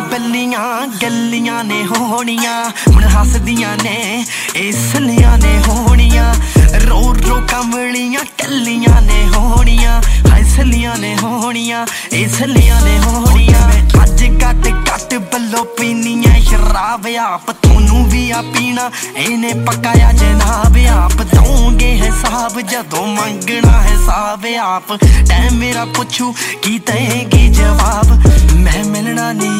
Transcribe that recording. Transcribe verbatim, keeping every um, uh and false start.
ਬੱਲੀਆਂ ਗੱਲੀਆਂ ਨੇ ਹੋਣੀਆਂ ਹੁਣ ਹੱਸਦੀਆਂ ਨੇ ਇਸਲੀਆਂ ਨੇ ਹੋਣੀਆਂ ਰੋ ਰੋ ਕਮਲੀਆਂ ਕੱਲੀਆਂ ਨੇ ਹੋਣੀਆਂ ਹੱਸਲੀਆਂ ਨੇ ਹੋਣੀਆਂ ਇਸਲੀਆਂ ਨੇ ਹੋਣੀਆਂ ਅੱਜ ਘੱਟ ਘੱਟ ਬੱਲੋ ਪੀਨੀਆਂ ਸ਼ਰਾਬ ਆਪ ਤੁਹਾਨੂੰ ਵੀ ਆ ਪੀਣਾ ਇਹਨੇ ਪਕਾਇਆ ਜਨਾਬ ਆਪ ਦਊਂਗੇ ਹਿਸਾਬ ਜਦੋਂ ਮੰਗਣਾ ਹਿਸਾਬ ਆਪ ਟਾਈਮ ਮੇਰਾ ਪੁੱਛੂ ਕੀ ਦੇਂਗੀ ਜਵਾਬ ਮੈਂ ਮਿਲਣਾ ਨਹੀਂ